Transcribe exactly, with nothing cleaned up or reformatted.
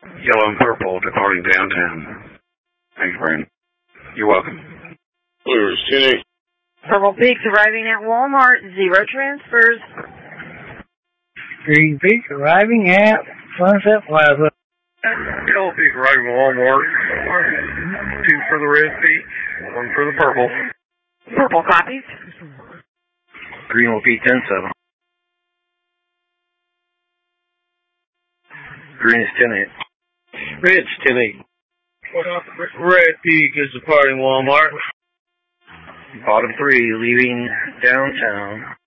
Yellow and purple departing downtown. Thanks, Brandon. You're welcome. Blue is ten eight. Purple Peaks arriving at Walmart, zero transfers. Green Peak arriving at Sunset Plaza. Yellow Peak arriving at Walmart. Two for the red peak, one for the purple. Purple copies. Green will be ten seven. Green is ten eight. Red's ten eight. Red Peak is departing Walmart. Bottom three leaving downtown.